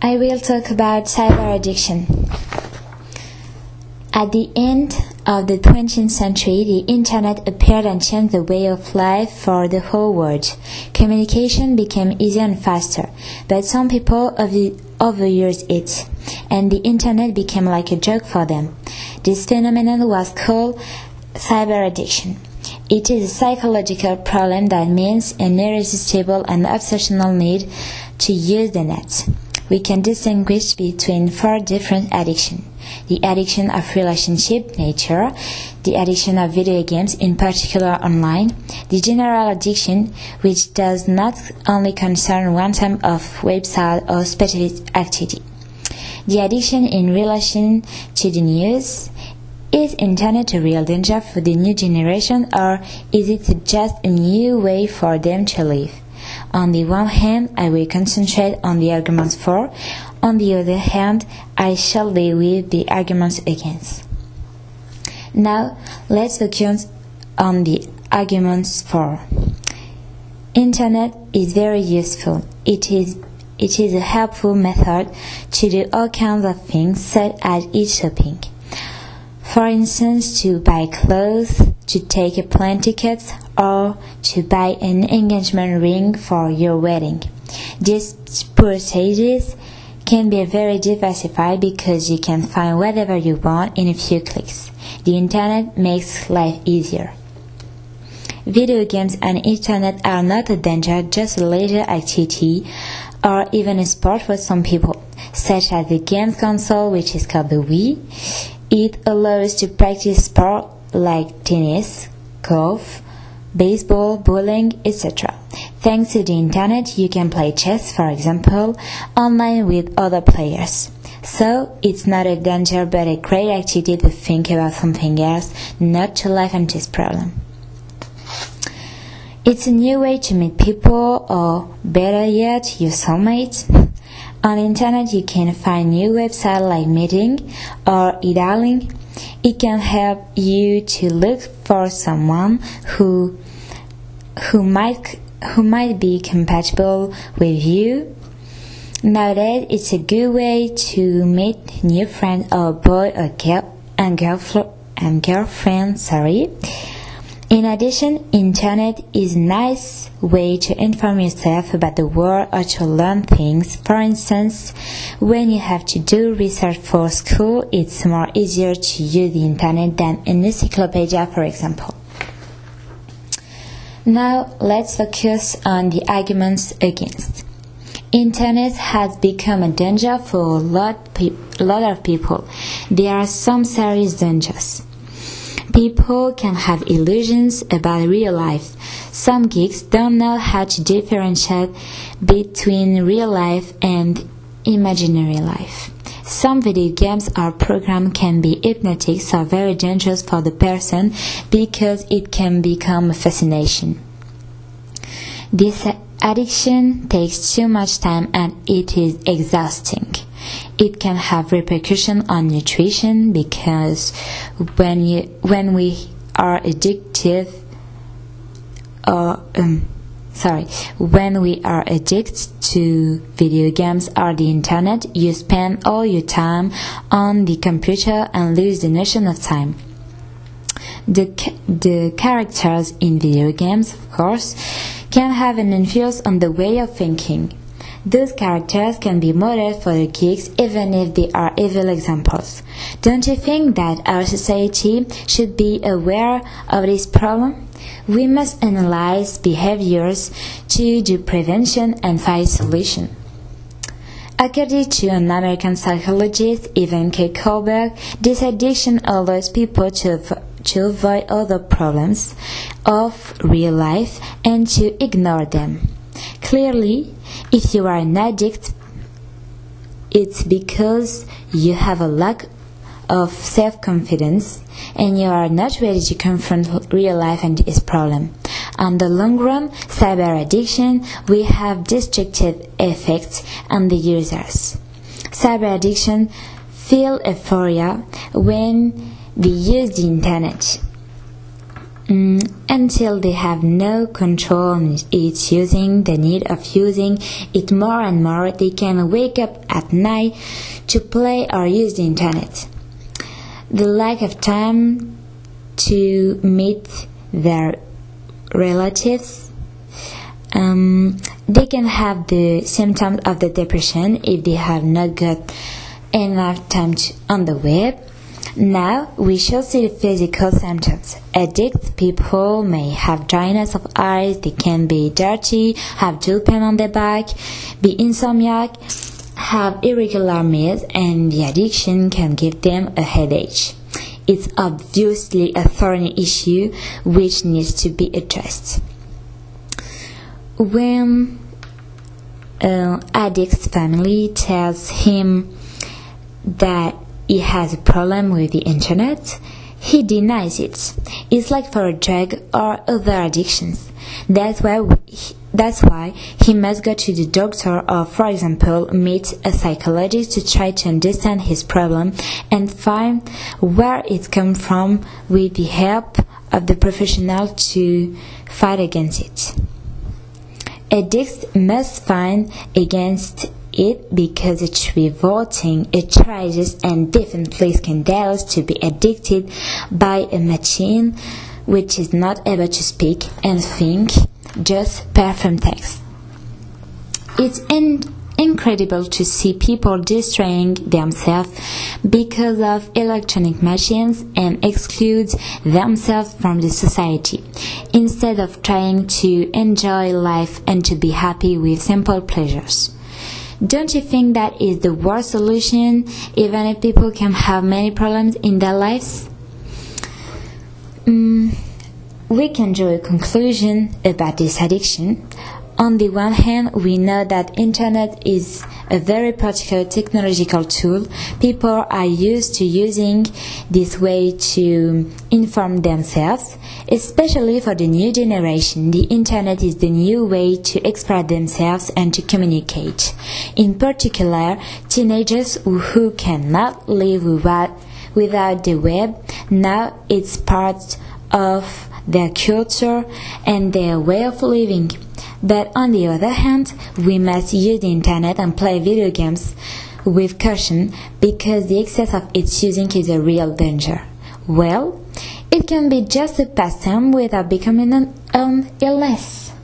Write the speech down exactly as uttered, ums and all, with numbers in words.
I will talk about cyber addiction. At the end of the twentieth century, the Internet appeared and changed the way of life for the whole world. Communication became easier and faster, but some people overused it, and the Internet became like a joke for them. This phenomenon was called cyber addiction. It is a psychological problem that means an irresistible and obsessional need to use the net. We can distinguish between four different addictions: the addiction of relationship nature, the addiction of video games, in particular online, the general addiction, which does not only concern one type of website or specific activity, the addiction in relation to the news. Is Internet a real danger for the new generation, or is it just a new way for them to live? On the one hand, I will concentrate on the arguments for. On the other hand, I shall deal with the arguments against. Now, let's focus on the arguments for. Internet is very useful. It is it is a helpful method to do all kinds of things, such as e-shopping. For instance, to buy clothes, to take a plane ticket, or to buy an engagement ring for your wedding. These purchases can be very diversified because you can find whatever you want in a few clicks. The Internet makes life easier. Video games and Internet are not a danger, just a leisure activity or even a sport for some people, such as the games console, which is called the Wii. It allows to practice sport like tennis, golf, baseball, bowling, et cetera. Thanks to the Internet, you can play chess, for example, online with other players. So, it's not a danger but a great activity to think about something else, not to laugh at this problem. It's a new way to meet people, or better yet, your soulmate. On the Internet, you can find new websites like Meeting or e-Darling. It can help you to look for someone who who might who might be compatible with you. Nowadays, it's a good way to meet new friends or boy or girl and girlfriend and girlfriend. Sorry. In addition, Internet is a nice way to inform yourself about the world or to learn things. For instance, when you have to do research for school, it's more easier to use the Internet than an encyclopedia, for example. Now, let's focus on the arguments against. Internet has become a danger for a lot, pe- a lot of people. There are some serious dangers. People can have illusions about real life. Some geeks don't know how to differentiate between real life and imaginary life. Some video games or programs can be hypnotic, so very dangerous for the person because it can become a fascination. This addiction takes too much time and it is exhausting. It can have repercussions on nutrition because when you when we are addicted or um, sorry when we are addicted to video games or the Internet, you spend all your time on the computer and lose the notion of time. The the characters in video games, of course, can have an influence on the way of thinking. Those characters can be modeled for the geeks even if they are evil examples. Don't you think that our society should be aware of this problem? We must analyze behaviors to do prevention and find solutions. According to an American psychologist, Evan K. Kohlberg, this addiction allows people to, to avoid other problems of real life and to ignore them. Clearly, if you are an addict, it's because you have a lack of self-confidence and you are not ready to confront real life and its problem. On the long run, cyber addiction will have destructive effects on the users. Cyber addiction feel euphoria when they use the Internet. Mm, until they have no control on its using, the need of using it more and more, they can wake up at night to play or use the internet. The lack of time to meet their relatives, um, they can have the symptoms of the depression if they have not got enough time to, on the web. Now we shall see the physical symptoms. Addicted people may have dryness of eyes, they can be dirty, have dull pain on their back, be insomniac, have irregular meals, and the addiction can give them a headache. It's obviously a thorny issue which needs to be addressed. When an addict's family tells him that he has a problem with the internet, he denies it. It's like for a drug or other addictions. That's why we, that's why he must go to the doctor or, for example, meet a psychologist to try to understand his problem and find where it comes from with the help of the professional to fight against it. Addicts must fight against it because it's revolting, outrageous, and definitely scandalous to be addicted by a machine which is not able to speak and think, just perform text. It's in- incredible to see people destroying themselves because of electronic machines and exclude themselves from the society, instead of trying to enjoy life and to be happy with simple pleasures. Don't you think that is the worst solution, even if people can have many problems in their lives? Mm, we can draw a conclusion about this addiction. On the one hand, we know that internet is a very particular technological tool. People are used to using this way to inform themselves, especially for the new generation. The internet is the new way to express themselves and to communicate. In particular, teenagers who, who cannot live without, without the web, now it's part of their culture and their way of living. But on the other hand, we must use the internet and play video games with caution because the excess of its using is a real danger. Well, it can be just a pastime without becoming an um, illness.